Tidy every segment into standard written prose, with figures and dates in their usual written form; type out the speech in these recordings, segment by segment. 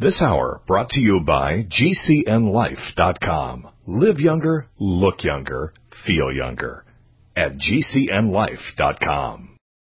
This hour brought to you by GCNLife.com. Live younger, look younger, feel younger. At GCNLife.com.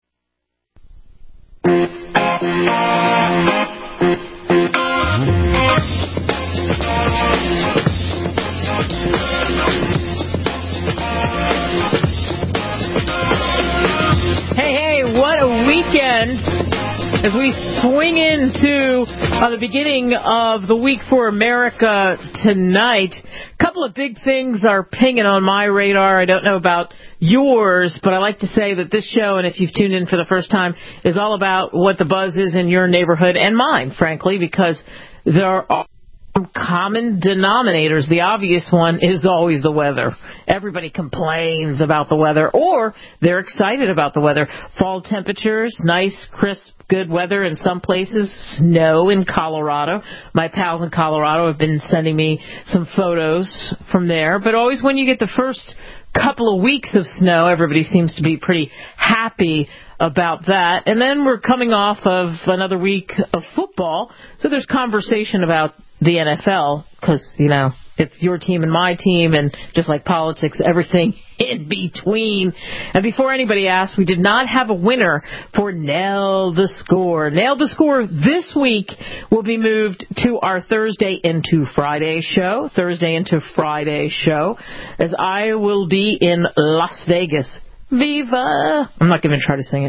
Hey, what a weekend as we swing into the beginning of the week for America tonight. A couple of big things are pinging on my radar. I don't know about yours, but I like to say that this show, and if you've tuned in for the first time, is all about what the buzz is in your neighborhood and mine, frankly, because there are common denominators. The obvious one is always the weather. Everybody complains about the weather, or they're excited about the weather. Fall temperatures, nice, crisp, good weather in some places, snow in Colorado. My pals in Colorado have been sending me some photos from there. But always when you get the first couple of weeks of snow, everybody seems to be pretty happy about that. And then we're coming off of another week of football, so there's conversation about the NFL, because, you know, it's your team and my team, and just like politics, everything in between. And before anybody asks, we did not have a winner for Nail the Score. Nail the Score this week will be moved to our Thursday into Friday show, as I will be in Las Vegas. Viva! I'm not going to try to sing it.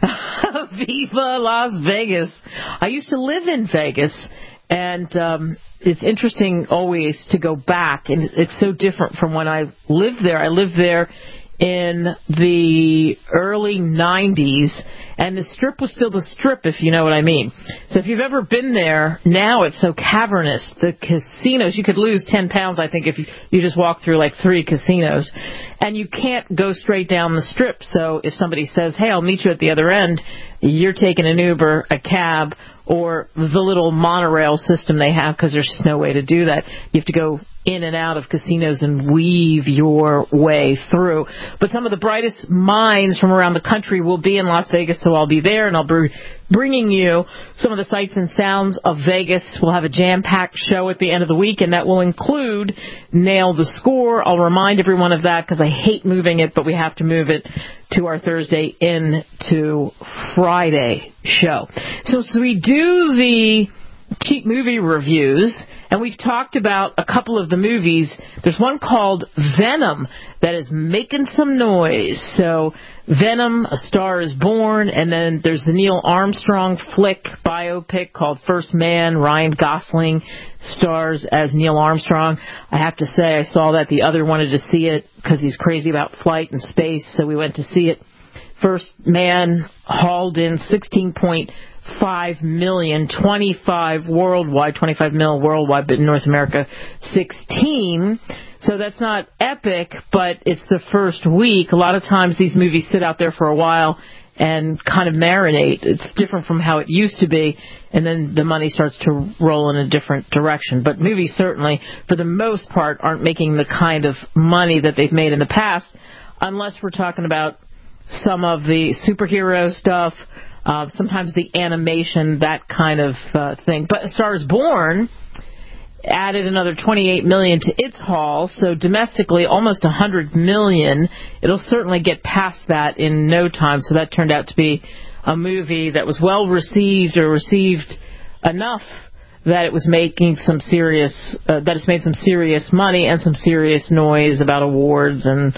Viva Las Vegas. I used to live in Vegas, and it's interesting always to go back, and it's so different from when I lived there. I lived there in the early 90s, and the Strip was still the Strip, if you know what I mean. So if you've ever been there, now it's so cavernous. The casinos, you could lose 10 pounds, I think, if you just walk through like 3 casinos. And you can't go straight down the Strip. So if somebody says, hey, I'll meet you at the other end, you're taking an Uber, a cab, or the little monorail system they have, because there's just no way to do that. You have to go in and out of casinos and weave your way through. But some of the brightest minds from around the country will be in Las Vegas, so I'll be there, and I'll be bringing you some of the sights and sounds of Vegas. We'll have a jam-packed show at the end of the week, and that will include Nail the Score. I'll remind everyone of that because I hate moving it, but we have to move it to our Thursday into Friday show. So we do the cheap movie reviews, and we've talked about a couple of the movies. There's one called Venom that is making some noise. So Venom, A Star is Born, and then there's the Neil Armstrong flick biopic called First Man. Ryan Gosling stars as Neil Armstrong. I have to say, I saw that. The other wanted to see it because he's crazy about flight and space, so we went to see it. First Man hauled in $16.5 million, 25 worldwide, 25 mil worldwide, but in North America, 16. So that's not epic, but it's the first week. A lot of times these movies sit out there for a while and kind of marinate. It's different from how it used to be, and then the money starts to roll in a different direction. But movies certainly, for the most part, aren't making the kind of money that they've made in the past, unless we're talking about some of the superhero stuff, sometimes the animation, that kind of thing. But A Star is Born added another $28 million to its haul, so domestically almost $100 million. It'll certainly get past that in no time, so that turned out to be a movie that was well received, or received enough that it was making some serious, that it's made some serious money and some serious noise about awards and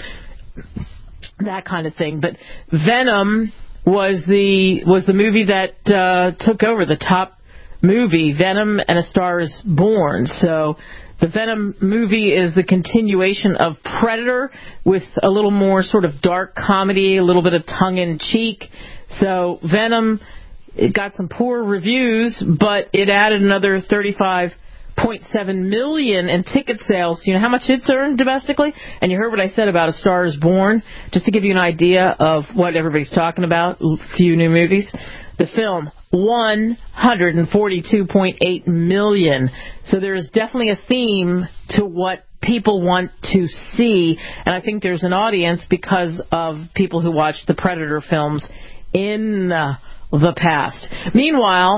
that kind of thing. But Venom was the movie that took over, the top movie, Venom and A Star is Born. So the Venom movie is the continuation of Predator with a little more sort of dark comedy, a little bit of tongue-in-cheek. So Venom, it got some poor reviews, but it added another $35.7 million in ticket sales. You know how much it's earned domestically? And you heard what I said about A Star is Born, just to give you an idea of what everybody's talking about, a few new movies. The film, $142.8 million. So there is definitely a theme to what people want to see, and I think there's an audience because of people who watched the Predator films in the past. Meanwhile,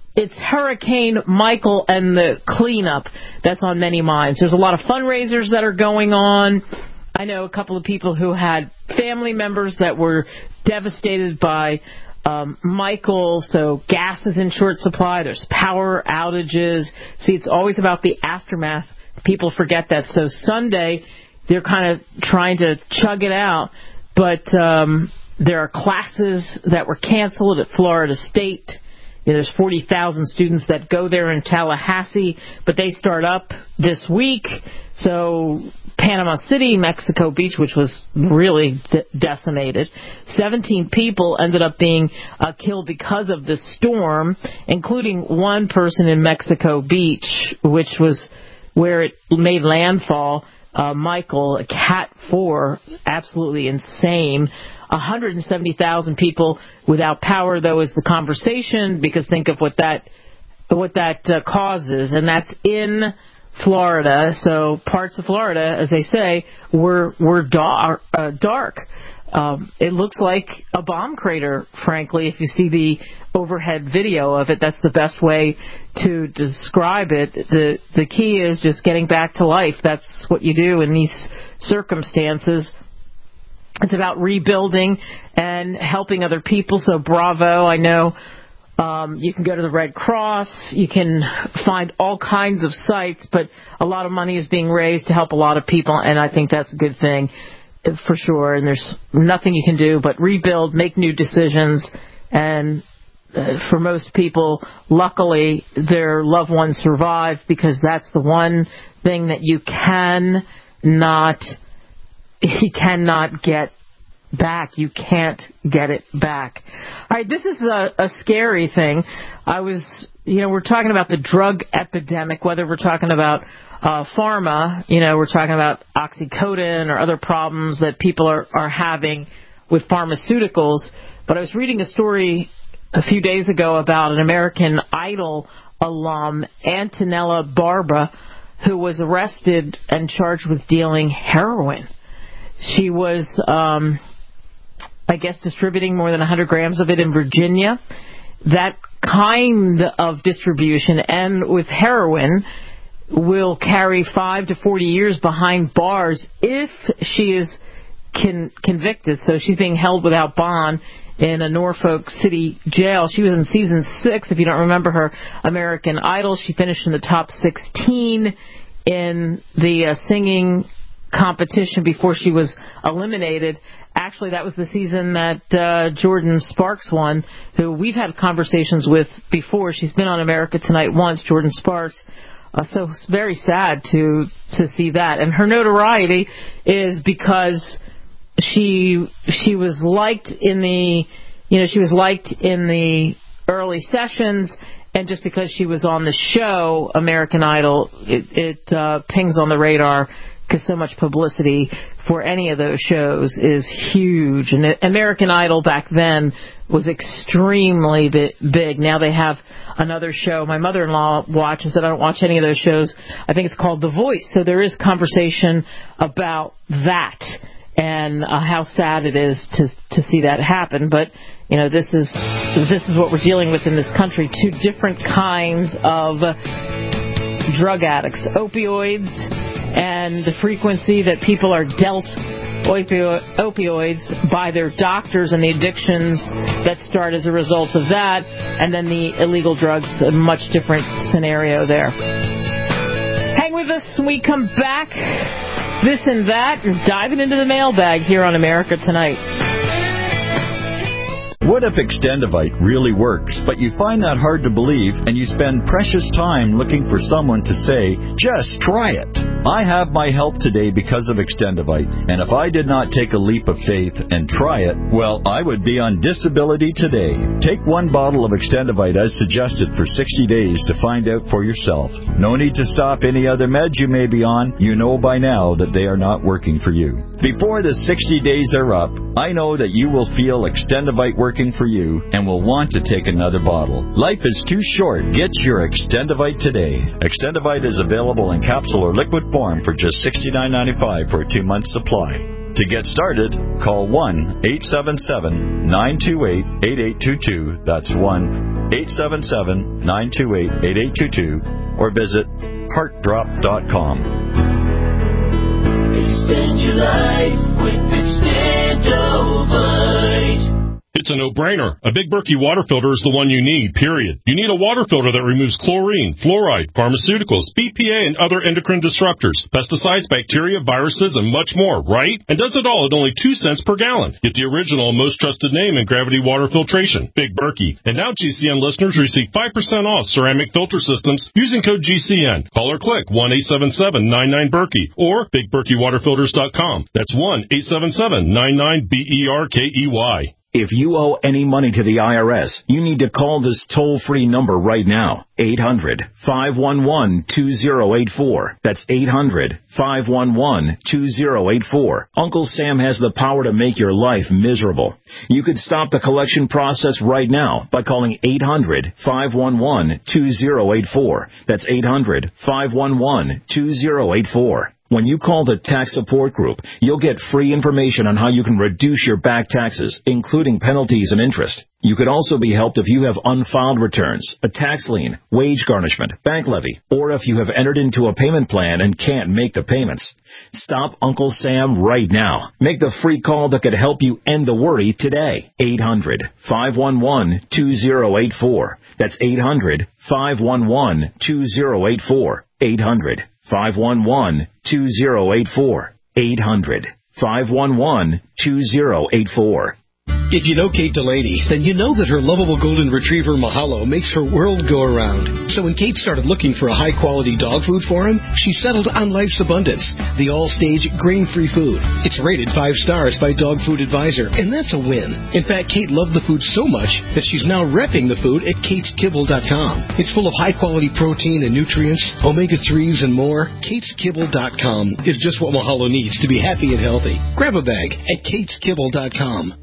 it's Hurricane Michael and the cleanup that's on many minds. There's a lot of fundraisers that are going on. I know a couple of people who had family members that were devastated by Michael, so gas is in short supply. There's power outages. See, it's always about the aftermath. People forget that. So Sunday, they're kind of trying to chug it out, but there are classes that were canceled at Florida State. There's 40,000 students that go there in Tallahassee, but they start up this week. So Panama City, Mexico Beach, which was really decimated, 17 people ended up being killed because of the storm, including one person in Mexico Beach, which was where it made landfall. Michael, a Cat 4, absolutely insane. 170,000 people without power, though, is the conversation, because think of what that causes, and that's in Florida. So parts of Florida, as they say, were dark. It looks like a bomb crater, frankly, if you see the overhead video of it. That's the best way to describe it. The key is just getting back to life. That's what you do in these circumstances. It's about rebuilding and helping other people. So bravo. I know you can go to the Red Cross. You can find all kinds of sites, but a lot of money is being raised to help a lot of people, and I think that's a good thing for sure. And there's nothing you can do but rebuild, make new decisions, and for most people, luckily, their loved ones survived, because that's the one thing that you cannot get back. You can't get it back. All right, this is a scary thing. We're talking about the drug epidemic, whether we're talking about pharma, we're talking about oxycodone or other problems that people are having with pharmaceuticals. But I was reading a story a few days ago about an American Idol alum, Antonella Barba, who was arrested and charged with dealing heroin. She was, distributing more than 100 grams of it in Virginia. That kind of distribution, and with heroin, will carry 5 to 40 years behind bars if she is convicted. So she's being held without bond in a Norfolk City jail. She was in season 6, if you don't remember her American Idol. She finished in the top 16 in the singing competition before she was eliminated. Actually, that was the season that Jordan Sparks won, who we've had conversations with before. She's been on America Tonight once, Jordan Sparks. So it's very sad to see that. And her notoriety is because she was liked in the early sessions, and just because she was on the show American Idol, it pings on the radar, because so much publicity for any of those shows is huge. And American Idol back then was extremely big. Now they have another show. My mother-in-law watches it. I don't watch any of those shows. I think it's called The Voice. So there is conversation about that and how sad it is to see that happen. But this is what we're dealing with in this country. 2 different kinds of drug addicts: opioids, and the frequency that people are dealt opioids by their doctors, and the addictions that start as a result of that, and then the illegal drugs, a much different scenario there. Hang with us when we come back. This and that, and diving into the mailbag here on America Tonight. What if Extendivite really works, but you find that hard to believe, and you spend precious time looking for someone to say, just try it? I have my help today because of Extendivite, and if I did not take a leap of faith and try it, well, I would be on disability today. Take 1 bottle of Extendivite as suggested for 60 days to find out for yourself. No need to stop any other meds you may be on. You know by now that they are not working for you. Before the 60 days are up, I know that you will feel Extendivite working for you and will want to take another bottle. Life is too short. Get your Extendivite today. Extendivite is available in capsule or liquid form for just $69.95 for a 2-month supply. To get started, call 1-877-928-8822. That's 1-877-928-8822. Or visit heartdrop.com. Extend your life with Extendovite. It's a no-brainer. A Big Berkey water filter is the one you need, period. You need a water filter that removes chlorine, fluoride, pharmaceuticals, BPA, and other endocrine disruptors, pesticides, bacteria, viruses, and much more, right? And does it all at only 2 cents per gallon. Get the original and most trusted name in gravity water filtration, Big Berkey. And now GCN listeners receive 5% off ceramic filter systems using code GCN. Call or click 1-877-99-BERKEY or BigBerkeyWaterFilters.com. That's 1-877-99-BERKEY. If you owe any money to the IRS, you need to call this toll-free number right now, 800-511-2084. That's 800-511-2084. Uncle Sam has the power to make your life miserable. You could stop the collection process right now by calling 800-511-2084. That's 800-511-2084. When you call the tax support group, you'll get free information on how you can reduce your back taxes, including penalties and interest. You could also be helped if you have unfiled returns, a tax lien, wage garnishment, bank levy, or if you have entered into a payment plan and can't make the payments. Stop Uncle Sam right now. Make the free call that could help you end the worry today. 800-511-2084. That's 800-511-2084. 800-511-2084. 800-511-2084. If you know Kate Delaney, then you know that her lovable golden retriever Mahalo makes her world go around. So when Kate started looking for a high-quality dog food for him, she settled on Life's Abundance, the all-stage grain-free food. It's rated 5 stars by Dog Food Advisor, and that's a win. In fact, Kate loved the food so much that she's now repping the food at kateskibble.com. It's full of high-quality protein and nutrients, omega-3s, and more. kateskibble.com is just what Mahalo needs to be happy and healthy. Grab a bag at kateskibble.com.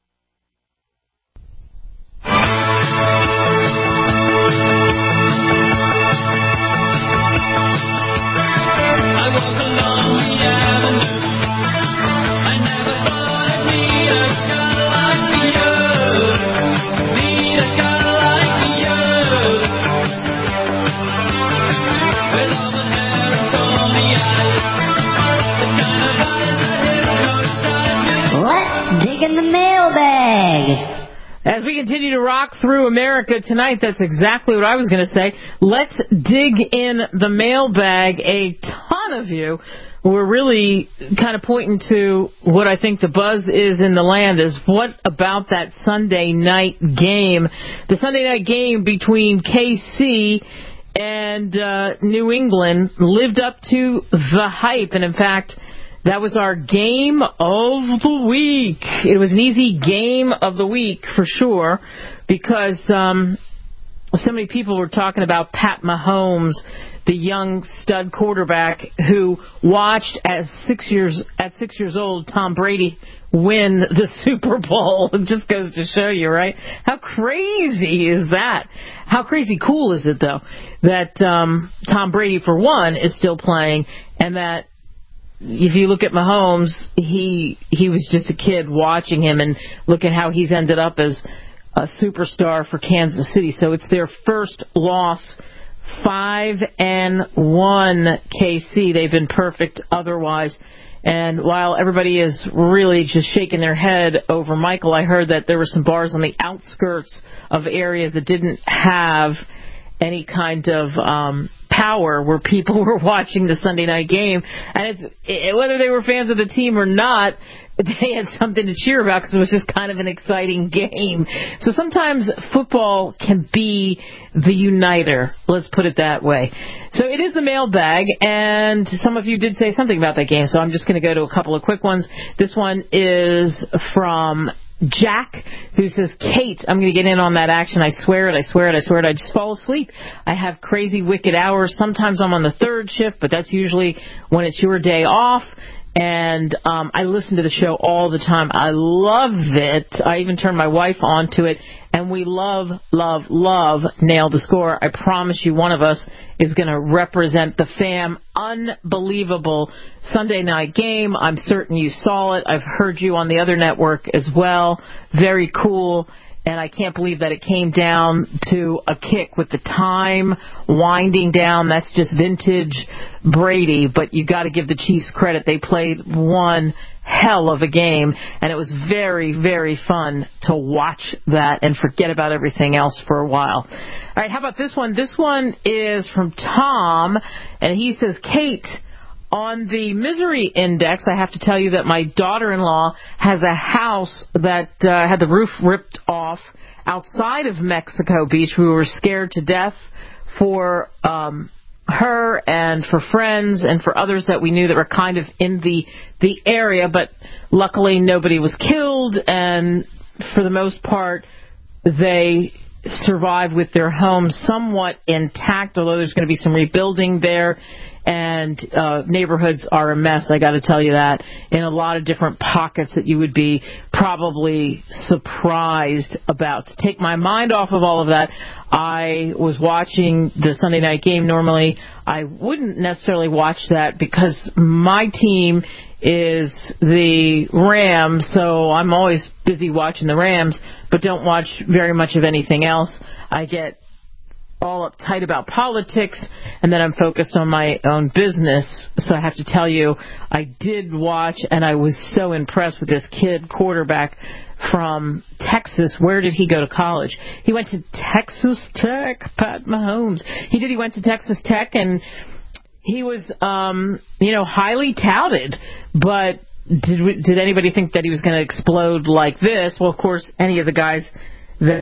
In the mailbag. As we continue to rock through America tonight, that's exactly what I was going to say. Let's dig in the mailbag. A ton of you were really kind of pointing to what I think the buzz is in the land is what about that Sunday night game? The Sunday night game between KC and New England lived up to the hype, and in fact, that was our game of the week. It was an easy game of the week for sure because so many people were talking about Pat Mahomes, the young stud quarterback who watched at 6 years old Tom Brady win the Super Bowl. It just goes to show you, right? How crazy is that? How crazy cool is it, though, that Tom Brady, for one, is still playing, and that if you look at Mahomes, he was just a kid watching him, and look at how he's ended up as a superstar for Kansas City. So it's their first loss, 5-1 KC. They've been perfect otherwise. And while everybody is really just shaking their head over Michael, I heard that there were some bars on the outskirts of areas that didn't have any kind of power where people were watching the Sunday night game, and whether they were fans of the team or not, they had something to cheer about because it was just kind of an exciting game. So sometimes football can be the uniter, let's put it that way. So it is the mailbag, and some of you did say something about that game, so I'm just going to go to a couple of quick ones. This one is from Jack, who says, Kate, I'm going to get in on that action. I swear it. I just fall asleep. I have crazy, wicked hours. Sometimes I'm on the third shift, but that's usually when it's your day off. And I listen to the show all the time. I love it. I even turned my wife onto it. And we love Nail the Score. I promise you one of us is going to represent the fam. Unbelievable Sunday night game. I'm certain you saw it. I've heard you on the other network as well. Very cool. And I can't believe that it came down to a kick with the time winding down. That's just vintage Brady. But you got to give the Chiefs credit. They played one hell of a game, and it was very, very fun to watch that and forget about everything else for a while. All right, how about this one? This one is from Tom, and he says, Kate, on the misery index, I have to tell you that my daughter-in-law has a house that had the roof ripped off outside of Mexico Beach. We were scared to death for her and for friends and for others that we knew that were kind of in the area, but luckily nobody was killed, and for the most part they survived with their homes somewhat intact, although there's going to be some rebuilding there. And neighborhoods are a mess, I got to tell you that, in a lot of different pockets that you would be probably surprised about. To take my mind off of all of that, I was watching the Sunday night game. Normally, I wouldn't necessarily watch that because my team is the Rams, so I'm always busy watching the Rams, but don't watch very much of anything else. I get all uptight about politics, and then I'm focused on my own business. So I have to tell you, I did watch, and I was so impressed with this kid quarterback from Texas. Where did he go to college? He went to Texas Tech, Pat Mahomes. He went to Texas Tech, and he was, highly touted, but did anybody think that he was going to explode like this? Well, of course, any of the guys that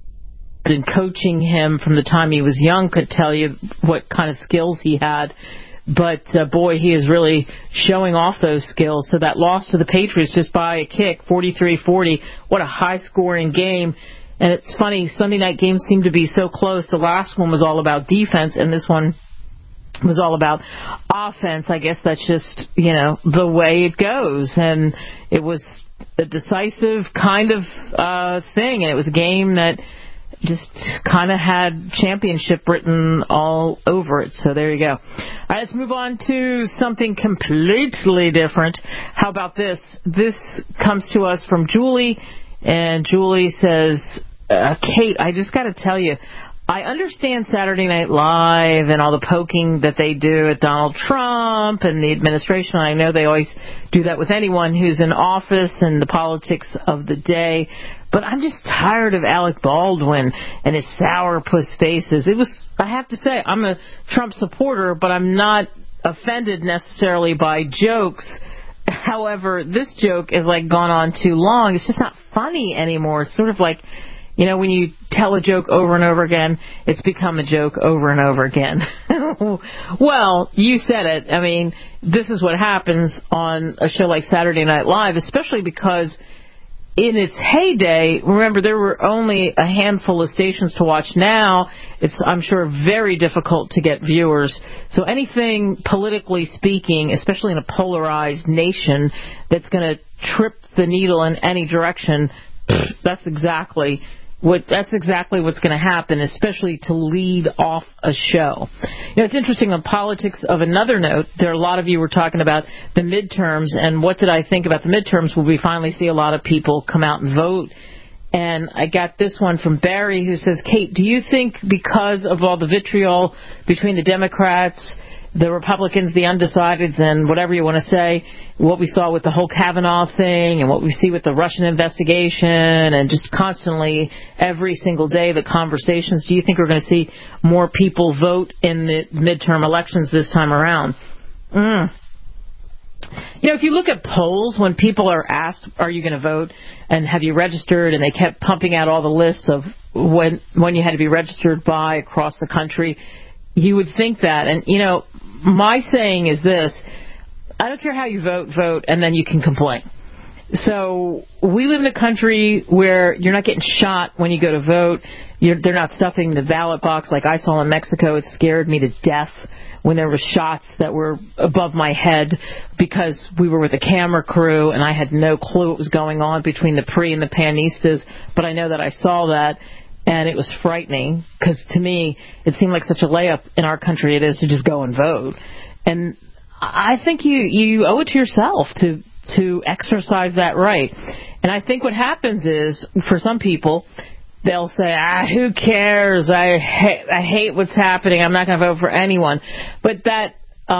and coaching him from the time he was young could tell you what kind of skills he had. But, boy, he is really showing off those skills. So that loss to the Patriots just by a kick, 43-40, what a high-scoring game. And it's funny, Sunday night games seem to be so close. The last one was all about defense, and this one was all about offense. I guess that's just, the way it goes. And it was a decisive kind of thing, and it was a game that just kind of had championship written all over it. So there you go. All right, let's move on to something completely different. How about this? This comes to us from Julie, and Julie says, Kate, I just got to tell you, I understand Saturday Night Live and all the poking that they do at Donald Trump and the administration. I know they always do that with anyone who's in office and the politics of the day. But I'm just tired of Alec Baldwin and his sourpuss faces. I have to say, I'm a Trump supporter, but I'm not offended necessarily by jokes. However, this joke is gone on too long. It's just not funny anymore. It's sort of like, when you tell a joke over and over again, it's become a joke over and over again. Well, you said it. I mean, this is what happens on a show like Saturday Night Live, especially because in its heyday, remember, there were only a handful of stations to watch. Now, it's, I'm sure, very difficult to get viewers. So anything politically speaking, especially in a polarized nation, that's going to trip the needle in any direction, that's exactly what's going to happen, especially to lead off a show. It's interesting on politics of another note. There are a lot of you were talking about the midterms, and what did I think about the midterms? Will we finally see a lot of people come out and vote? And I got this one from Barry, who says, Kate, do you think because of all the vitriol between the Democrats, the Republicans, the undecideds, and whatever you want to say, what we saw with the whole Kavanaugh thing and what we see with the Russian investigation and just constantly every single day the conversations, do you think we're going to see more people vote in the midterm elections this time around? If you look at polls, when people are asked, are you going to vote and have you registered, and they kept pumping out all the lists of when you had to be registered by across the country, you would think that. And, my saying is this: I don't care how you vote, and then you can complain. So we live in a country where you're not getting shot when you go to vote. They're not stuffing the ballot box like I saw in Mexico. It scared me to death when there were shots that were above my head because we were with a camera crew and I had no clue what was going on between the PRI and the panistas. But I know that I saw that, and it was frightening because to me it seemed like such a layup in our country it is to just go and vote. And I think you owe it to yourself to exercise that right. And I think what happens is, for some people, they'll say, who cares? I hate what's happening. I'm not going to vote for anyone. But that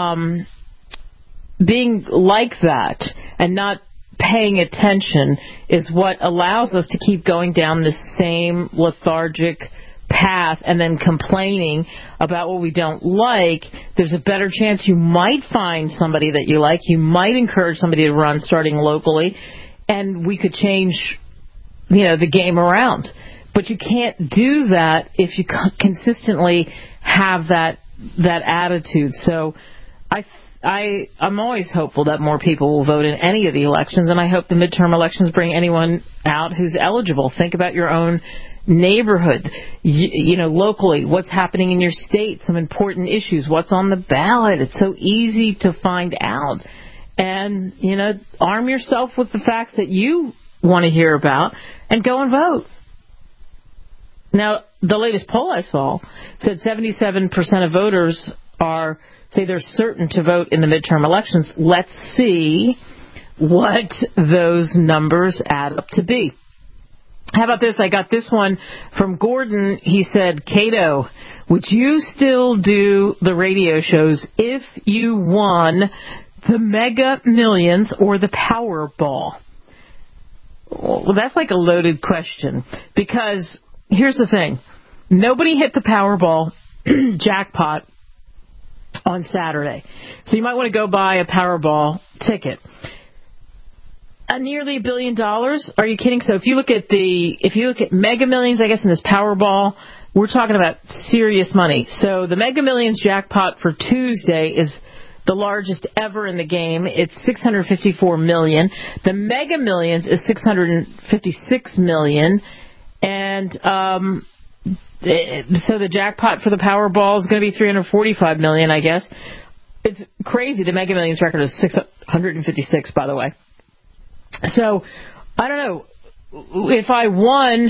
being like that and not paying attention is what allows us to keep going down the same lethargic path and then complaining about what we don't like. There's a better chance you might find somebody that you like. You might encourage somebody to run starting locally, and we could change, the game around. But you can't do that if you consistently have that attitude. So I'm always hopeful that more people will vote in any of the elections, and I hope the midterm elections bring anyone out who's eligible. Think about your own neighborhood, locally, what's happening in your state, some important issues, what's on the ballot. It's so easy to find out. And, arm yourself with the facts that you want to hear about and go and vote. Now, the latest poll I saw said 77% of voters say they're certain to vote in the midterm elections. Let's see what those numbers add up to be. How about this? I got this one from Gordon. He said, Cato, would you still do the radio shows if you won the Mega Millions or the Powerball? Well, that's like a loaded question, because here's the thing. Nobody hit the Powerball jackpot on Saturday. So you might want to go buy a Powerball ticket. Nearly $1 billion? Are you kidding? So if you look at Mega Millions, I guess, in this Powerball, we're talking about serious money. So the Mega Millions jackpot for Tuesday is the largest ever in the game. It's $654 million. The Mega Millions is $656 million. And so the jackpot for the Powerball is going to be $345 million, I guess. It's crazy. The Mega Millions record is 656, by the way. So, I don't know, if I won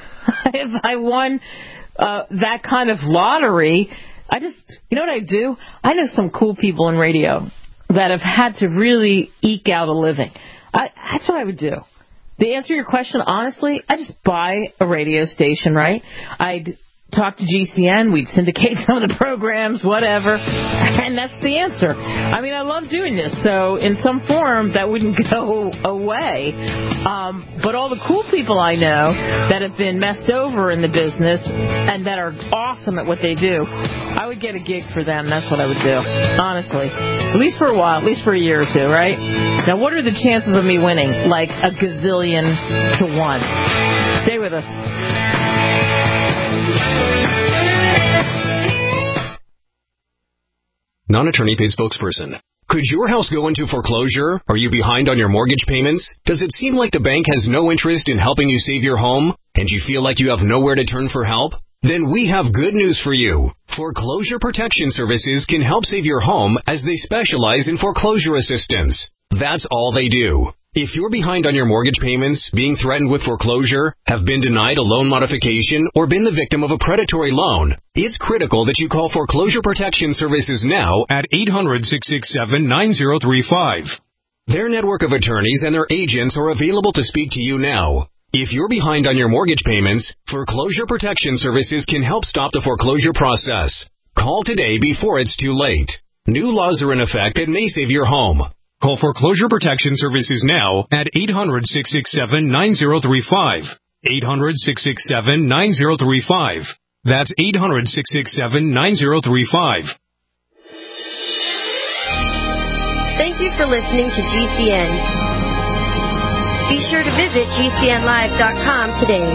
that kind of lottery, you know what I do? I know some cool people in radio that have had to really eke out a living. That's what I would do. To answer your question, honestly, I just buy a radio station, right? I'd talk to GCN, we'd syndicate some of the programs, whatever, and that's the answer. I mean, I love doing this, so in some form that wouldn't go away. But all the cool people I know that have been messed over in the business and that are awesome at what they do, I would get a gig for them. That's what I would do, honestly. At least for a while, at least for a year or two, right? Now, what are the chances of me winning? Like a gazillion to 1. Stay with us. Non-attorney paid spokesperson. Could your house go into foreclosure? Are you behind on your mortgage payments? Does it seem like the bank has no interest in helping you save your home? And you feel like you have nowhere to turn for help? Then we have good news for you. Foreclosure Protection Services can help save your home as they specialize in foreclosure assistance. That's all they do. If you're behind on your mortgage payments, being threatened with foreclosure, have been denied a loan modification, or been the victim of a predatory loan, it's critical that you call Foreclosure Protection Services now at 800-667-9035. Their network of attorneys and their agents are available to speak to you now. If you're behind on your mortgage payments, Foreclosure Protection Services can help stop the foreclosure process. Call today before it's too late. New laws are in effect that may save your home. Call Foreclosure Protection Services now at 800-667-9035. 800-667-9035. That's 800-667-9035. Thank you for listening to GCN. Be sure to visit GCNlive.com today.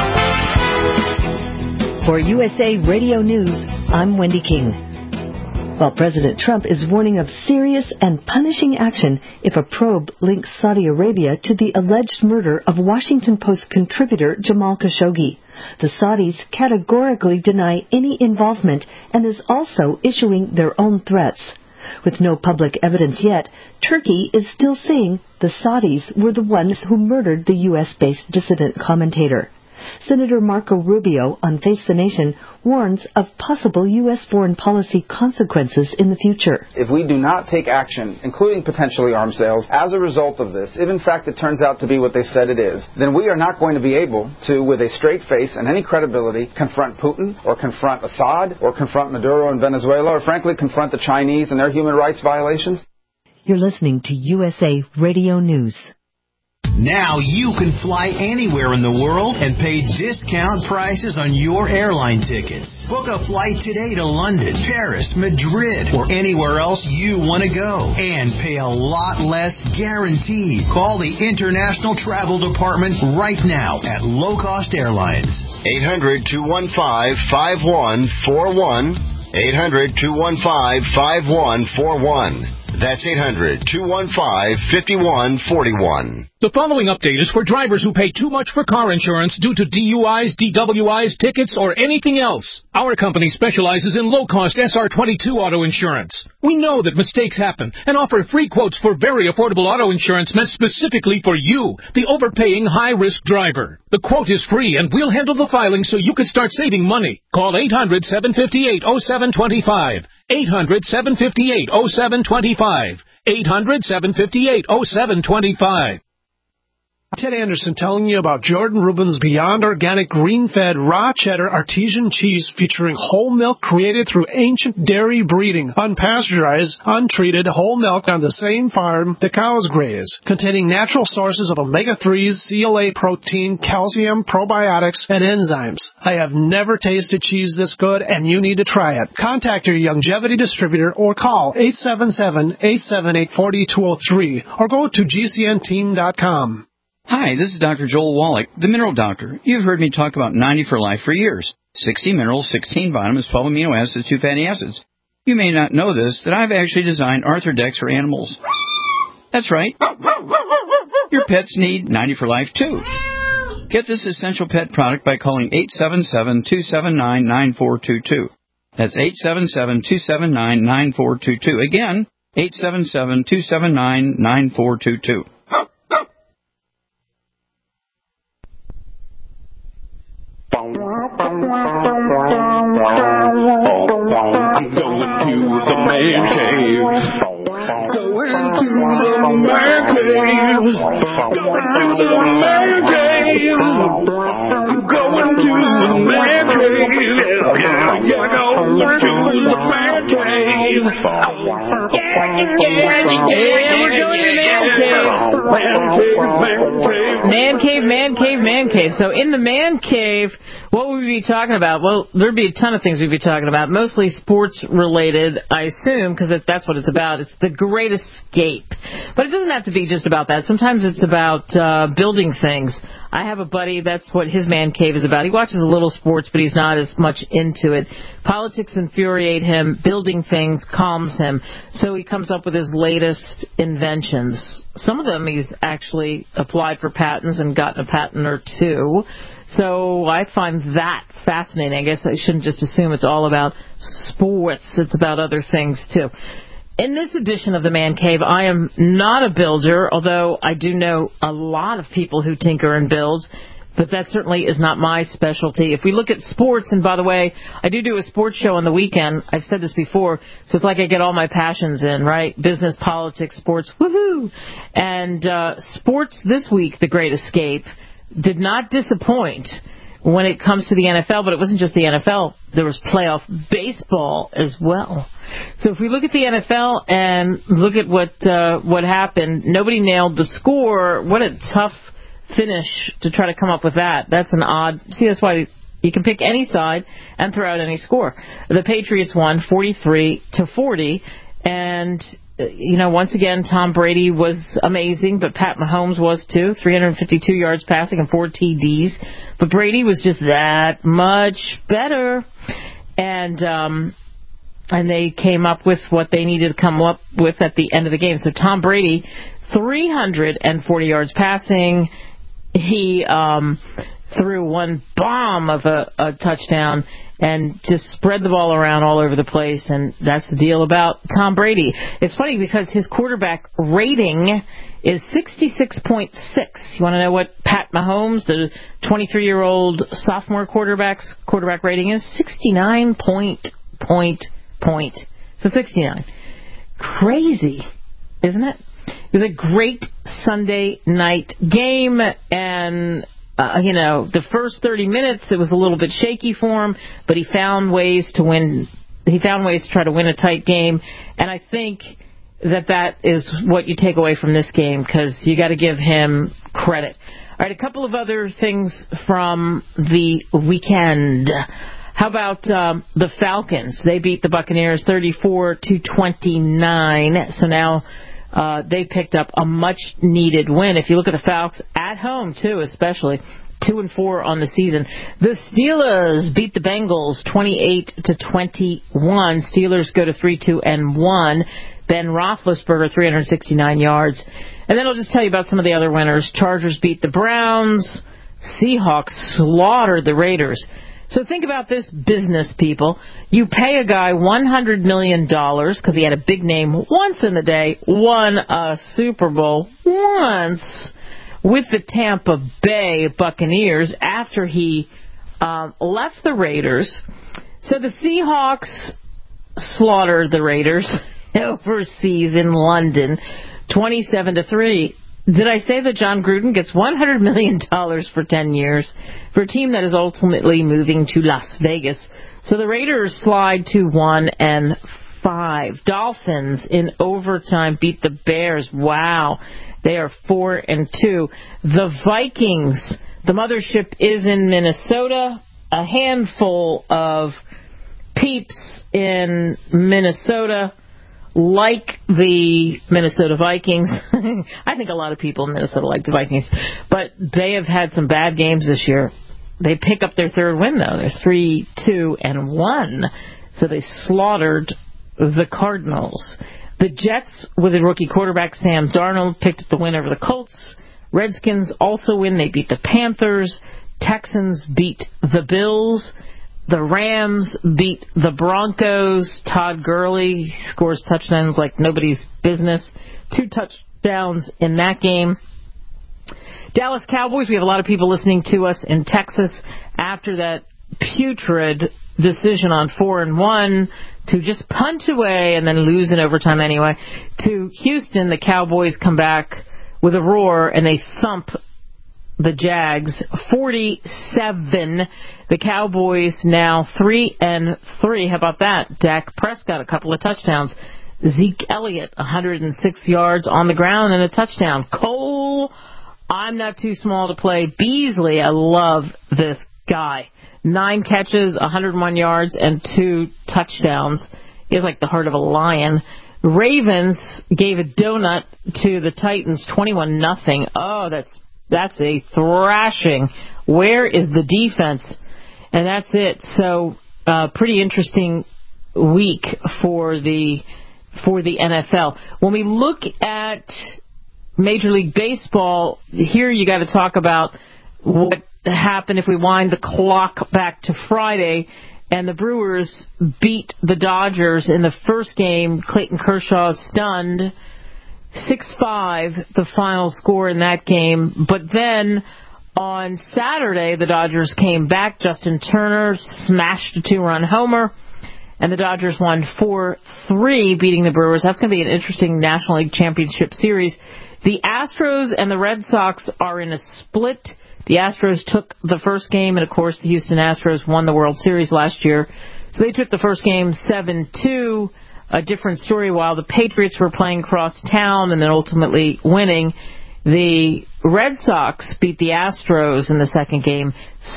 For USA Radio News, I'm Wendy King. while President Trump is warning of serious and punishing action if a probe links Saudi Arabia to the alleged murder of Washington Post contributor Jamal Khashoggi. The Saudis categorically deny any involvement and is also issuing their own threats. With no public evidence yet, Turkey is still saying the Saudis were the ones who murdered the U.S.-based dissident commentator. Senator Marco Rubio on Face the Nation warns of possible U.S. foreign policy consequences in the future. If we do not take action, including potentially arms sales, as a result of this, if in fact it turns out to be what they said it is, then we are not going to be able to, with a straight face and any credibility, confront Putin or confront Assad or confront Maduro in Venezuela or frankly confront the Chinese and their human rights violations. You're listening to USA Radio News. Now you can fly anywhere in the world and pay discount prices on your airline tickets. Book a flight today to London, Paris, Madrid, or anywhere else you want to go. And pay a lot less guaranteed. Call the International Travel Department right now at Low Cost Airlines. 800-215-5141. 800-215-5141. That's 800-215-5141. The following update is for drivers who pay too much for car insurance due to DUIs, DWIs, tickets, or anything else. Our company specializes in low-cost SR22 auto insurance. We know that mistakes happen and offer free quotes for very affordable auto insurance meant specifically for you, the overpaying high-risk driver. The quote is free, and we'll handle the filing so you can start saving money. Call 800-758-0725. 800-758-0725. 800-758-0725. Ted Anderson telling you about Jordan Rubin's Beyond Organic Green-Fed Raw Cheddar Artesian Cheese featuring whole milk created through ancient dairy breeding, unpasteurized, untreated whole milk on the same farm the cows graze, containing natural sources of omega-3s, CLA protein, calcium, probiotics, and enzymes. I have never tasted cheese this good, and you need to try it. Contact your Youngevity distributor or call 877-878-4203 or go to GCNteam.com. Hi, this is Dr. Joel Wallach, the Mineral Doctor. You've heard me talk about 90 for Life for years. 60 minerals, 16 vitamins, 12 amino acids, 2 fatty acids. You may not know this, that I've actually designed Arthrodex for animals. That's right. Your pets need 90 for Life, too. Get this essential pet product by calling 877-279-9422. That's 877-279-9422. Again, 877-279-9422. I'm going to the man cave. Going to the man cave. Going to the man cave. Going to the man cave. Yeah, going to the man cave. Man cave. So in the man cave, what would we be talking about? Well, there'd be a ton of things we'd be talking about, mostly sports related, I assume, because that's what it's about. It's the great escape. But it doesn't have to be just about that. Sometimes it's about building things. I have a buddy, that's what his man cave is about. He watches a little sports, but he's not as much into it. Politics infuriate him. Building things calms him. So he comes up with his latest inventions. Some of them he's actually applied for patents and gotten a patent or two. So I find that fascinating. I guess I shouldn't just assume it's all about sports. It's about other things, too. In this edition of the Man Cave, I am not a builder, although I do know a lot of people who tinker and build, but that certainly is not my specialty. If we look at sports, and by the way, I do a sports show on the weekend. I've said this before, so it's like I get all my passions in, right? Business, politics, sports, woohoo! And sports this week, The Great Escape, did not disappoint when it comes to the NFL, but it wasn't just the NFL. There was playoff baseball as well. So if we look at the NFL and look at what happened, nobody nailed the score. What a tough finish to try to come up with that. That's an odd. See, that's why you can pick any side and throw out any score. The Patriots won 43-40, and once again, Tom Brady was amazing, but Pat Mahomes was too. 352 yards passing and 4 TDs. But Brady was just that much better. And and they came up with what they needed to come up with at the end of the game. So Tom Brady, 340 yards passing. He threw one bomb of a touchdown and just spread the ball around all over the place, and that's the deal about Tom Brady. It's funny because his quarterback rating is 66.6. You want to know what Pat Mahomes, the 23-year-old sophomore quarterback rating is? 69 point. So 69. Crazy, isn't it? It was a great Sunday night game, and the first 30 minutes it was a little bit shaky for him, but he found ways to win. He found ways to try to win a tight game, and I think that is what you take away from this game, because you got to give him credit. All right, a couple of other things from the weekend. How about the Falcons? They beat the Buccaneers 34-29. So now they picked up a much-needed win. If you look at the Falcons at home, too, especially 2-4 on the season. The Steelers beat the Bengals 28-21. Steelers go to 3-2-1. Ben Roethlisberger 369 yards. And then I'll just tell you about some of the other winners. Chargers beat the Browns. Seahawks slaughtered the Raiders. So think about this, business people. You pay a guy $100 million because he had a big name once in the day, won a Super Bowl once with the Tampa Bay Buccaneers after he left the Raiders. So the Seahawks slaughtered the Raiders overseas in London, 27-3. Did I say that John Gruden gets $100 million for 10 years for a team that is ultimately moving to Las Vegas? So the Raiders slide to 1-5. Dolphins in overtime beat the Bears. Wow. They are 4-2. The Vikings, the mothership is in Minnesota. A handful of peeps in Minnesota like the Minnesota Vikings. I think a lot of people in Minnesota like the Vikings, but they have had some bad games this year. They pick up their third win, though. They're 3-2-1, so they slaughtered the Cardinals. The Jets, with a rookie quarterback, Sam Darnold, picked up the win over the Colts. Redskins also win. They beat the Panthers. Texans beat the Bills. The Rams beat the Broncos. Todd Gurley scores touchdowns like nobody's business. 2 touchdowns in that game. Dallas Cowboys, we have a lot of people listening to us in Texas after that putrid decision on 4-1 to just punch away and then lose in overtime anyway. To Houston, the Cowboys come back with a roar and they thump the Jags 47. The Cowboys now 3-3. How about that? Dak Prescott, a couple of touchdowns. Zeke Elliott, 106 yards on the ground and a touchdown. Cole, I'm not too small to play. Beasley, I love this guy. 9 catches, 101 yards, and 2 touchdowns. He has like the heart of a lion. Ravens gave a donut to the Titans, 21-0. Oh, that's a thrashing. Where is the defense? And that's it. So, pretty interesting week for the NFL. When we look at Major League Baseball, here you got to talk about what happened if we wind the clock back to Friday, and the Brewers beat the Dodgers in the first game. Clayton Kershaw stunned. 6-5, the final score in that game. But then on Saturday, the Dodgers came back. Justin Turner smashed a 2-run homer, and the Dodgers won 4-3, beating the Brewers. That's going to be an interesting National League Championship Series. The Astros and the Red Sox are in a split. The Astros took the first game, and, of course, the Houston Astros won the World Series last year. So they took the first game 7-2. A different story. While the Patriots were playing across town and then ultimately winning, the Red Sox beat the Astros in the second game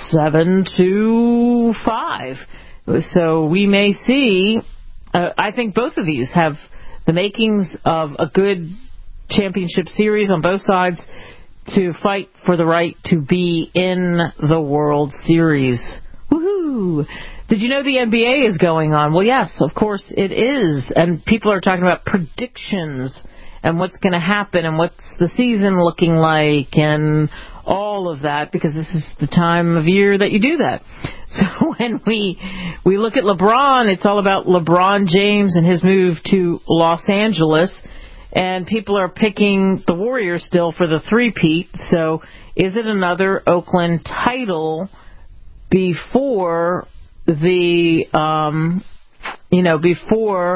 7-5. So we may see, I think both of these have the makings of a good championship series on both sides to fight for the right to be in the World Series. Woohoo! Did you know the NBA is going on? Well, yes, of course it is. And people are talking about predictions and what's going to happen and what's the season looking like and all of that, because this is the time of year that you do that. So when we look at LeBron, it's all about LeBron James and his move to Los Angeles, and people are picking the Warriors still for the three-peat. So is it another Oakland title before the before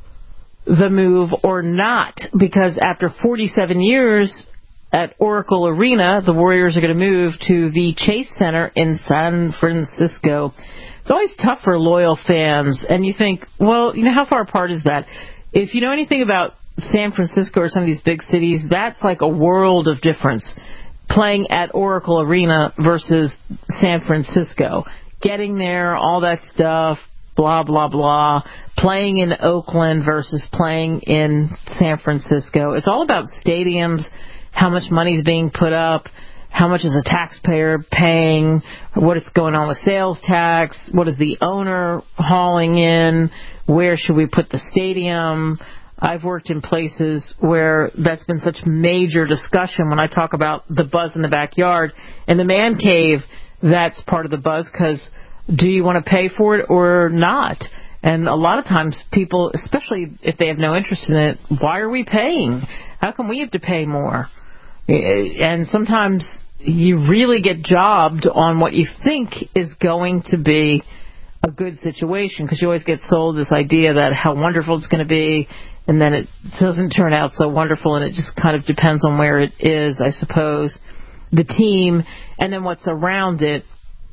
the move or not? Because after 47 years at Oracle Arena, the Warriors are going to move to the Chase Center in San Francisco. It's always tough for loyal fans, and you think, well, how far apart is that? If you know anything about San Francisco or some of these big cities, that's like a world of difference. Playing at Oracle Arena versus San Francisco. Getting there, all that stuff, blah, blah, blah. Playing in Oakland versus playing in San Francisco. It's all about stadiums, how much money is being put up, how much is a taxpayer paying, what is going on with sales tax, what is the owner hauling in, where should we put the stadium. I've worked in places where that's been such major discussion when I talk about the buzz in the backyard. In the man cave, that's part of the buzz, because do you want to pay for it or not? And a lot of times people, especially if they have no interest in it, why are we paying? How come we have to pay more? And sometimes you really get jobbed on what you think is going to be a good situation, because you always get sold this idea that how wonderful it's going to be, and then it doesn't turn out so wonderful, and it just kind of depends on where it is, I suppose, the team, and then what's around it,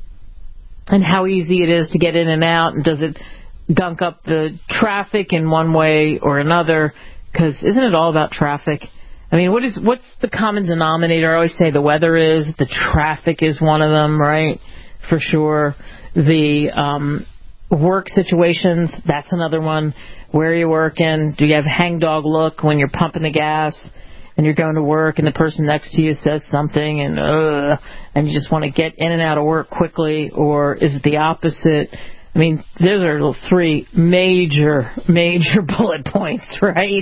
and how easy it is to get in and out, and does it gunk up the traffic in one way or another, because isn't it all about traffic? I mean, what's the common denominator? I always say the weather is, the traffic is one of them, right? For sure. The work situations, that's another one. Where are you working? Do you have hangdog look when you're pumping the gas and you're going to work and the person next to you says something and you just want to get in and out of work quickly? Or is it the opposite? I mean, those are three major bullet points, right?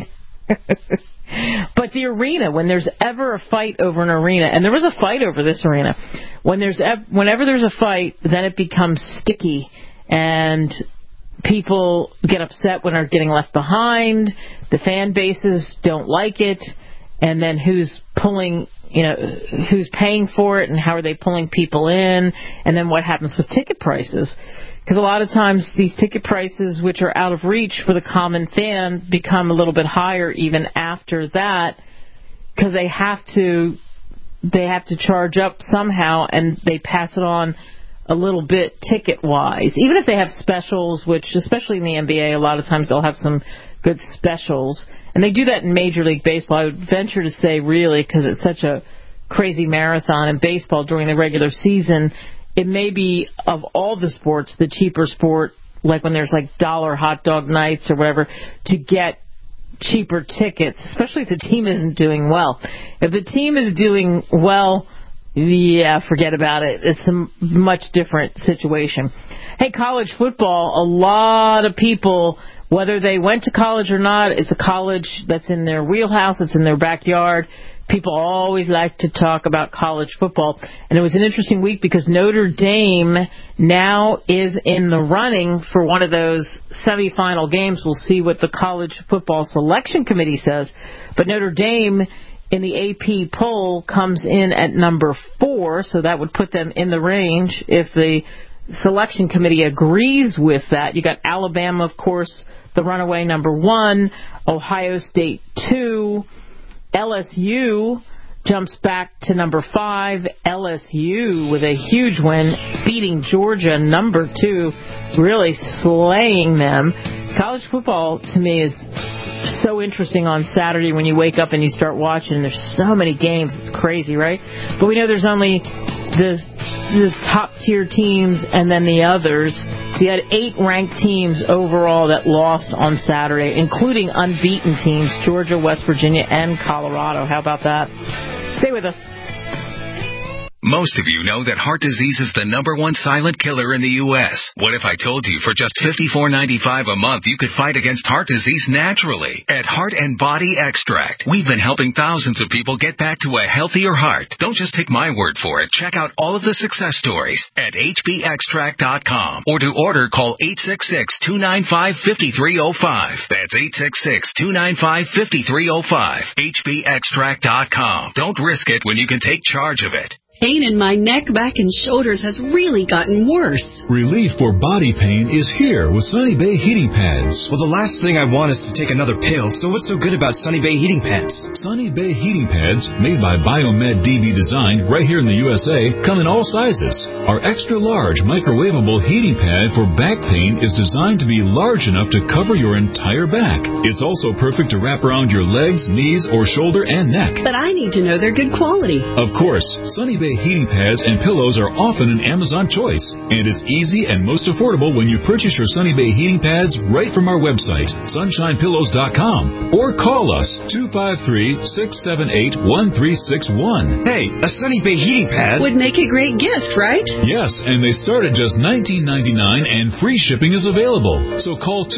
But the arena, when there's ever a fight over an arena, and there was a fight over this arena, whenever there's a fight, then it becomes sticky, and people get upset when they're getting left behind, the fan bases don't like it, and then who's paying for it, and how are they pulling people in, and then what happens with ticket prices. Because a lot of times these ticket prices, which are out of reach for the common fan, become a little bit higher even after that, because they have to charge up somehow, and they pass it on a little bit ticket-wise. Even if they have specials, which, especially in the NBA, a lot of times they'll have some good specials. And they do that in Major League Baseball. I would venture to say, really, because it's such a crazy marathon in baseball during the regular season, it may be, of all the sports, the cheaper sport, like when there's like dollar hot dog nights or whatever, to get cheaper tickets, especially if the team isn't doing well. If the team is doing well, yeah, forget about it. It's a much different situation. Hey, college football, a lot of people, whether they went to college or not, it's a college that's in their wheelhouse, it's in their backyard. People always like to talk about college football. And it was an interesting week because Notre Dame now is in the running for one of those semifinal games. We'll see what the College Football Selection Committee says. But Notre Dame in the AP poll comes in at number 4, so that would put them in the range if the Selection Committee agrees with that. You got Alabama, of course, the runaway number 1, Ohio State 2, LSU jumps back to number 5. LSU with a huge win, beating Georgia, number 2, really slaying them. College football, to me, is so interesting on Saturday when you wake up and you start watching. There's so many games. It's crazy, right? But we know there's only the top-tier teams and then the others. So you had 8 ranked teams overall that lost on Saturday, including unbeaten teams, Georgia, West Virginia, and Colorado. How about that? Stay with us. Most of you know that heart disease is the #1 silent killer in the U.S. What if I told you for just $54.95 a month you could fight against heart disease naturally? At Heart and Body Extract, we've been helping thousands of people get back to a healthier heart. Don't just take my word for it. Check out all of the success stories at hbextract.com, or to order, call 866-295-5305. That's 866-295-5305. hbextract.com. Don't risk it when you can take charge of it. Pain in my neck, back, and shoulders has really gotten worse. Relief for body pain is here with Sunny Bay heating pads. Well, the last thing I want is to take another pill, so what's so good about Sunny Bay heating pads? Sunny Bay heating pads, made by Biomed DB Design right here in the USA, come in all sizes. Our extra large microwavable heating pad for back pain is designed to be large enough to cover your entire back. It's also perfect to wrap around your legs, knees, or shoulder and neck. But I need to know they're good quality. Of course, Sunny Bay heating pads and pillows are often an Amazon choice, and it's easy and most affordable when you purchase your Sunny Bay heating pads right from our website, sunshinepillows.com, or call us 253-678-1361. Hey, a Sunny Bay heating pad would make a great gift, right? Yes, and they start at just $19.99 and free shipping is available. So call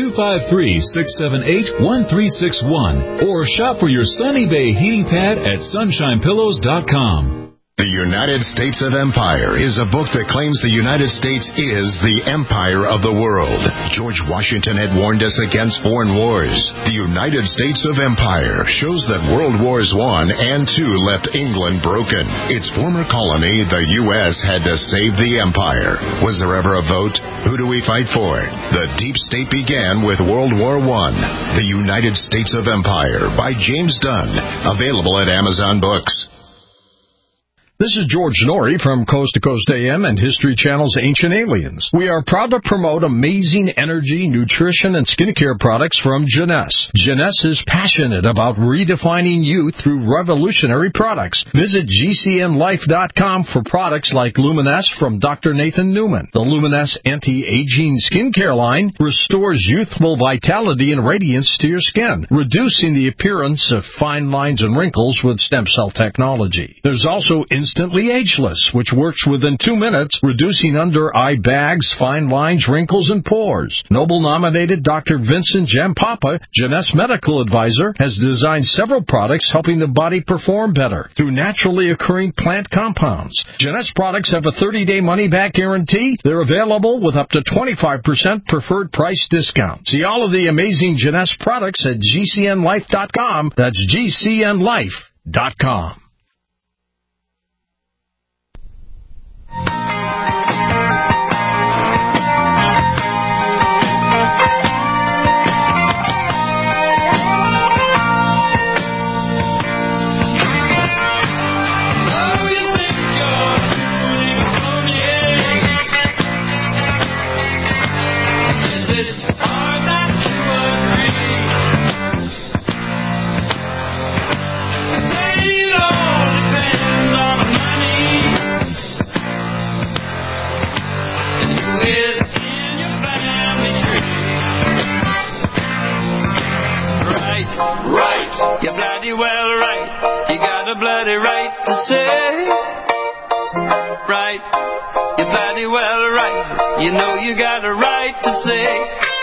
253-678-1361 or shop for your Sunny Bay heating pad at sunshinepillows.com. The United States of Empire is a book that claims the United States is the empire of the world. George Washington had warned us against foreign wars. The United States of Empire shows that World Wars I and II left England broken. Its former colony, the U.S., had to save the empire. Was there ever a vote? Who do we fight for? The deep state began with World War I. The United States of Empire by James Dunn. Available at Amazon Books. This is George Norrie from Coast to Coast AM and History Channel's Ancient Aliens. We are proud to promote amazing energy, nutrition, and skincare products from Jeunesse. Jeunesse is passionate about redefining youth through revolutionary products. Visit GCNlife.com for products like Luminesse from Dr. Nathan Newman. The Luminesse Anti-Aging Skincare line restores youthful vitality and radiance to your skin, reducing the appearance of fine lines and wrinkles with stem cell technology. There's also Instantly Ageless, which works within 2 minutes, reducing under-eye bags, fine lines, wrinkles, and pores. Nobel-nominated Dr. Vincent Jampapa, Jeunesse medical advisor, has designed several products helping the body perform better through naturally occurring plant compounds. Jeunesse products have a 30-day money-back guarantee. They're available with up to 25% preferred price discount. See all of the amazing Jeunesse products at GCNlife.com. That's GCNlife.com. You're bloody well right. You got a bloody right to say. Right. You're bloody well right. You know you got a right to say.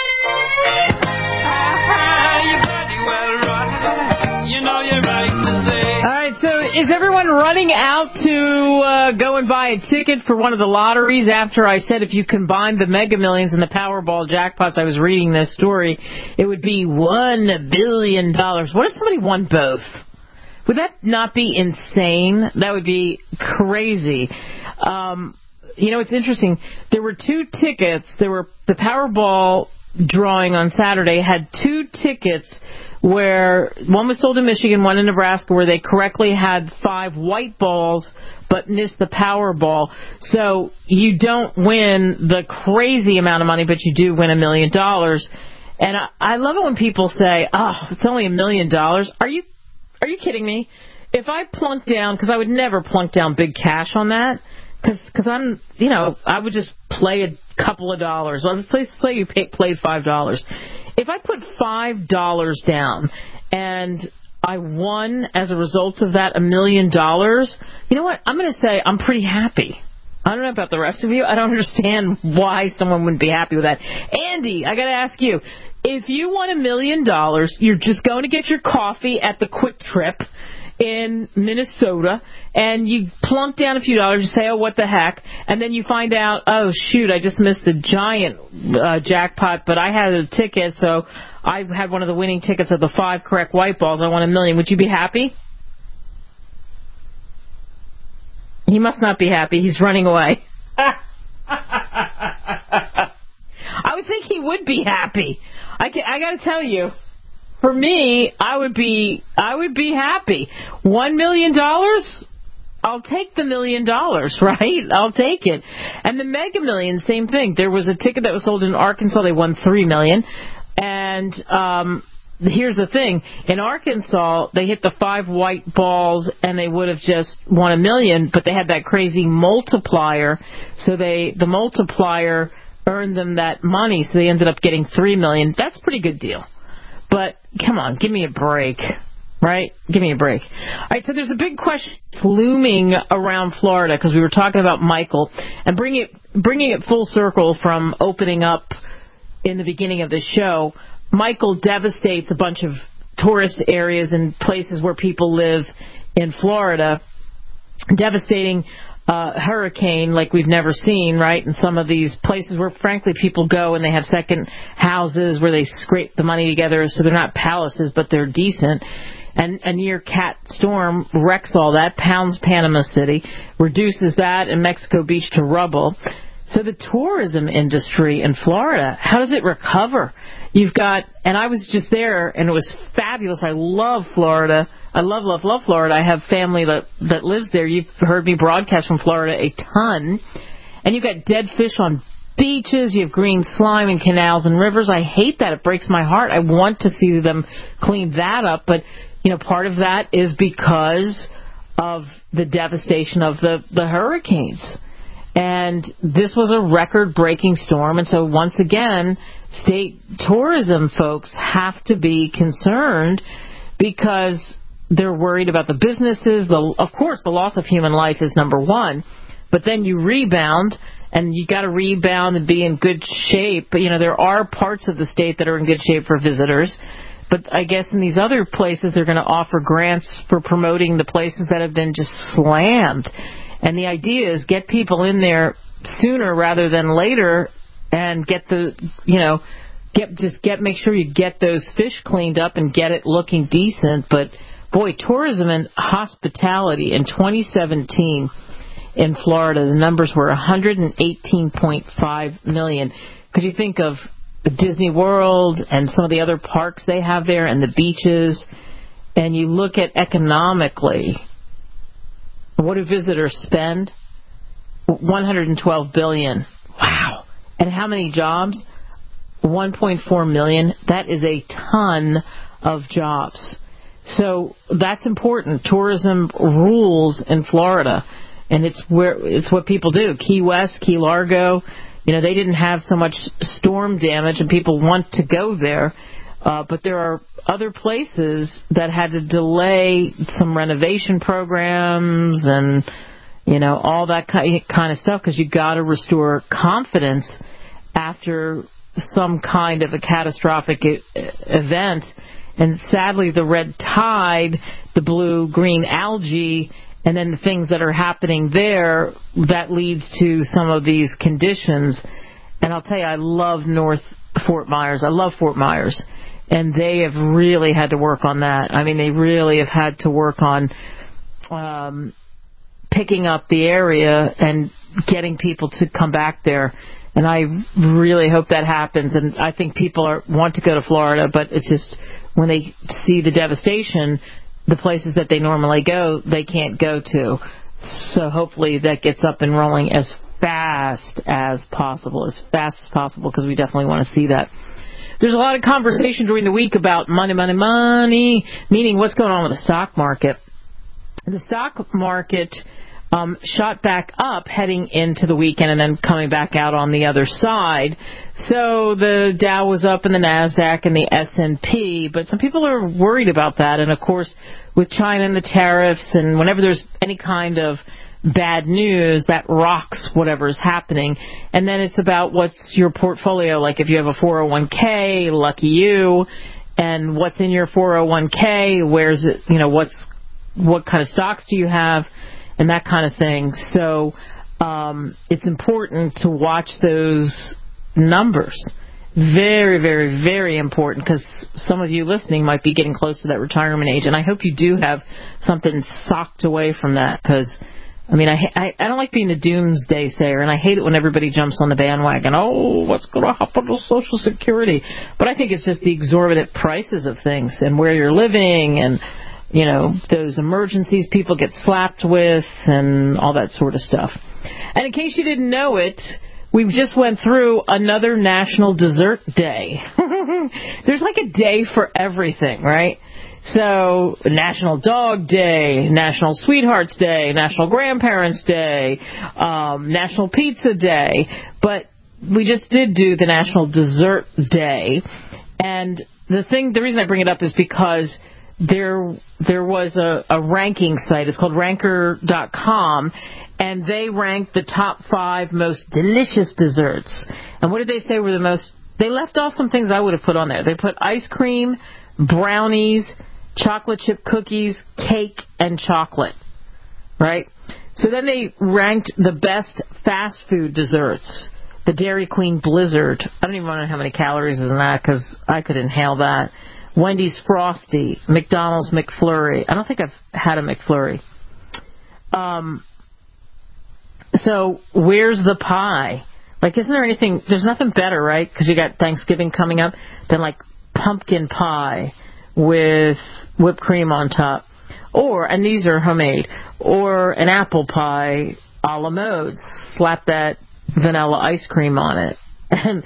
You're bloody well right. You know you're right to say. All right, so is everyone running out to go and buy a ticket for one of the lotteries after I said if you combine the Mega Millions and the Powerball jackpots? I was reading this story. It would be $1 billion. What if somebody won both? Would that not be insane? That would be crazy. You know, it's interesting. There were 2 tickets. There were the Powerball drawing on Saturday had 2 tickets where one was sold in Michigan, one in Nebraska, where they correctly had 5 white balls but missed the Powerball. So you don't win the crazy amount of money, but you do win $1 million. And I love it when people say, "Oh, it's only $1 million." Are you kidding me? If I plunk down, because I would never plunk down big cash on that, because I'm, you know, I would just play a couple of dollars. Well, let's say you played $5. If I put $5 down and I won as a result of that $1 million, you know what? I'm going to say I'm pretty happy. I don't know about the rest of you. I don't understand why someone wouldn't be happy with that. Andy, I got to ask you, if you won $1 million, you're just going to get your coffee at the Quick Trip in Minnesota, and you plunk down a few dollars, you say, oh, what the heck, and then you find out, oh, shoot, I just missed the giant jackpot, but I had a ticket, so I had one of the winning tickets of the 5 correct white balls. I won $1 million. Would you be happy? He must not be happy. He's running away. I would think he would be happy. I got to tell you, for me, I would be happy. $1 million, I'll take the $1 million, right? I'll take it. And the Mega Millions, same thing. There was a ticket that was sold in Arkansas. They won $3 million. And here's the thing. In Arkansas, they hit the 5 white balls, and they would have just won $1 million, but they had that crazy multiplier. So the multiplier earned them that money, so they ended up getting $3 million. That's a pretty good deal. But come on, give me a break, right? Give me a break. All right, so there's a big question looming around Florida because we were talking about Michael and bringing it full circle from opening up in the beginning of the show. Michael devastates a bunch of tourist areas and places where people live in Florida, devastating hurricane like we've never seen, right? In some of these places where, frankly, people go and they have second houses where they scrape the money together so they're not palaces, but they're decent. And a near cat storm wrecks all that, pounds Panama City, reduces that and Mexico Beach to rubble. So the tourism industry in Florida, how does it recover? You've got, and I was just there, and it was fabulous. I love Florida. I love Florida. I have family that lives there. You've heard me broadcast from Florida a ton. And you've got dead fish on beaches. You have green slime in canals and rivers. I hate that. It breaks my heart. I want to see them clean that up. But, you know, part of that is because of the devastation of the hurricanes. And this was a record-breaking storm, and so once again, state tourism folks have to be concerned because they're worried about the businesses. Of course, the loss of human life is number one, but then you rebound, and you got to rebound and be in good shape. But, you know, there are parts of the state that are in good shape for visitors, but I guess in these other places they're going to offer grants for promoting the places that have been just slammed. And the idea is get people in there sooner rather than later and make sure you get those fish cleaned up and get it looking decent. But, boy, tourism and hospitality in 2017 in Florida, the numbers were $118.5 million. Because you think of Disney World and some of the other parks they have there and the beaches, and you look at economically, what do visitors spend? $112 billion. Wow. And how many jobs? 1.4 million. That is a ton of jobs. So that's important. Tourism rules in Florida, and it's what people do. Key West, Key Largo, you know, they didn't have so much storm damage, and people want to go there. But there are other places that had to delay some renovation programs and, you know, all that kind of stuff because you got to restore confidence after some kind of a catastrophic event. And sadly, the red tide, the blue-green algae, and then the things that are happening there, that leads to some of these conditions. And I'll tell you, I love North Fort Myers. I love Fort Myers. And they have really had to work on that. I mean, they really have had to work on picking up the area and getting people to come back there. And I really hope that happens. And I think people want to go to Florida, but it's just when they see the devastation, the places that they normally go, they can't go to. So hopefully that gets up and rolling as fast as possible, because we definitely want to see that. There's a lot of conversation during the week about money, meaning what's going on with the stock market. The stock market shot back up heading into the weekend and then coming back out on the other side. So the Dow was up and the NASDAQ and the S&P, but some people are worried about that. And, of course, with China and the tariffs and whenever there's any kind of bad news, that rocks whatever is happening. And then it's about what's your portfolio. Like if you have a 401k, lucky you, and what's in your 401k, where's it, what kind of stocks do you have, and that kind of thing. So it's important to watch those numbers. Very, very, very important, because some of you listening might be getting close to that retirement age, and I hope you do have something socked away from that, because, I don't like being a doomsday sayer, and I hate it when everybody jumps on the bandwagon. Oh, what's going to happen to Social Security? But I think it's just the exorbitant prices of things and where you're living and, those emergencies people get slapped with and all that sort of stuff. And in case you didn't know it, we just went through another National Dessert Day. There's like a day for everything, right? So, National Dog Day, National Sweethearts Day, National Grandparents Day, National Pizza Day. But we just did do the National Dessert Day. And the reason I bring it up is because there was a ranking site. It's called Ranker.com. And they ranked the top 5 most delicious desserts. And what did they say were the most? They left off some things I would have put on there. They put ice cream, brownies, chocolate chip cookies, cake, and chocolate. Right? So then they ranked the best fast food desserts. The Dairy Queen Blizzard. I don't even know how many calories is in that, because I could inhale that. Wendy's Frosty. McDonald's McFlurry. I don't think I've had a McFlurry. So where's the pie? Like, isn't there anything? There's nothing better, right? Because you got Thanksgiving coming up, than like pumpkin pie with whipped cream on top, and these are homemade, or an apple pie a la mode. Slap that vanilla ice cream on it, and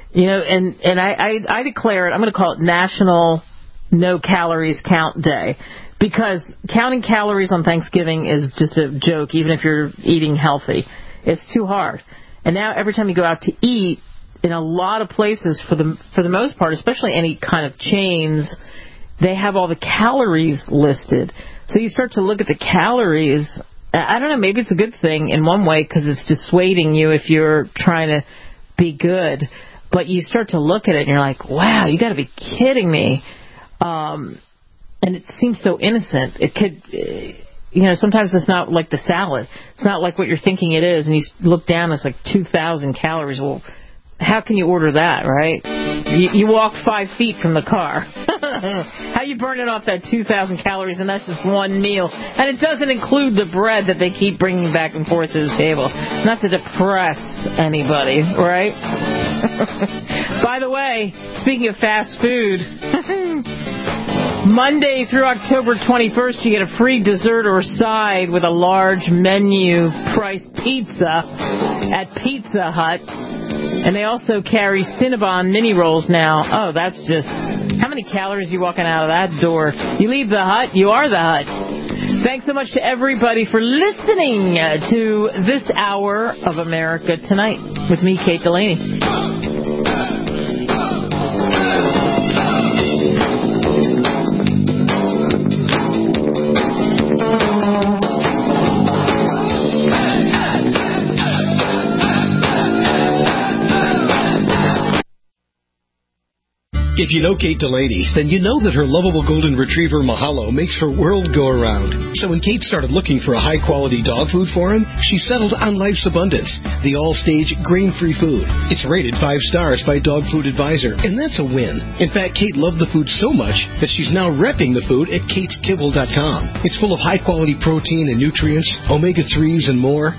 I declare it. I'm going to call it National No Calories Count Day. Because counting calories on Thanksgiving is just a joke, even if you're eating healthy. It's too hard. And now every time you go out to eat, in a lot of places, for the most part, especially any kind of chains, they have all the calories listed. So you start to look at the calories. I don't know, maybe it's a good thing in one way, because it's dissuading you if you're trying to be good. But you start to look at it and you're like, wow, you got to be kidding me. And it seems so innocent. It could, sometimes it's not like the salad. It's not like what you're thinking it is. And you look down, it's like 2,000 calories. Well, how can you order that, right? You walk 5 feet from the car. How you burning off that 2,000 calories, and that's just one meal. And it doesn't include the bread that they keep bringing back and forth to the table. Not to depress anybody, right? By the way, speaking of fast food, Monday through October 21st, you get a free dessert or side with a large menu price pizza at Pizza Hut. And they also carry Cinnabon mini rolls now. Oh, that's just... How many calories you walking out of that door? You leave the hut, you are the hut. Thanks so much to everybody for listening to this hour of America Tonight with me, Kate Delaney. If you know Kate Delaney, then you know that her lovable golden retriever Mahalo makes her world go around. So when Kate started looking for a high-quality dog food for him, she settled on Life's Abundance, the all-stage grain-free food. It's rated 5 stars by Dog Food Advisor, and that's a win. In fact, Kate loved the food so much that she's now repping the food at KatesKibble.com. It's full of high-quality protein and nutrients, omega-3s, and more.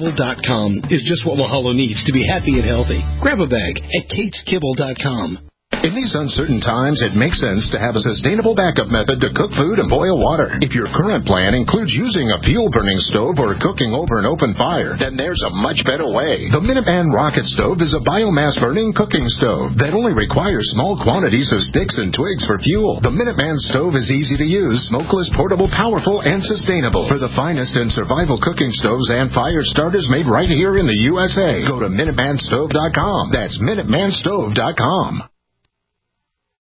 KatesKibble.com is just what Mahalo needs to be happy and healthy. Grab a bag at KatesKibble.com. In these uncertain times, it makes sense to have a sustainable backup method to cook food and boil water. If your current plan includes using a fuel-burning stove or cooking over an open fire, then there's a much better way. The Minuteman Rocket Stove is a biomass-burning cooking stove that only requires small quantities of sticks and twigs for fuel. The Minuteman stove is easy to use, smokeless, portable, powerful, and sustainable. For the finest in survival cooking stoves and fire starters made right here in the USA, go to MinutemanStove.com. That's MinutemanStove.com.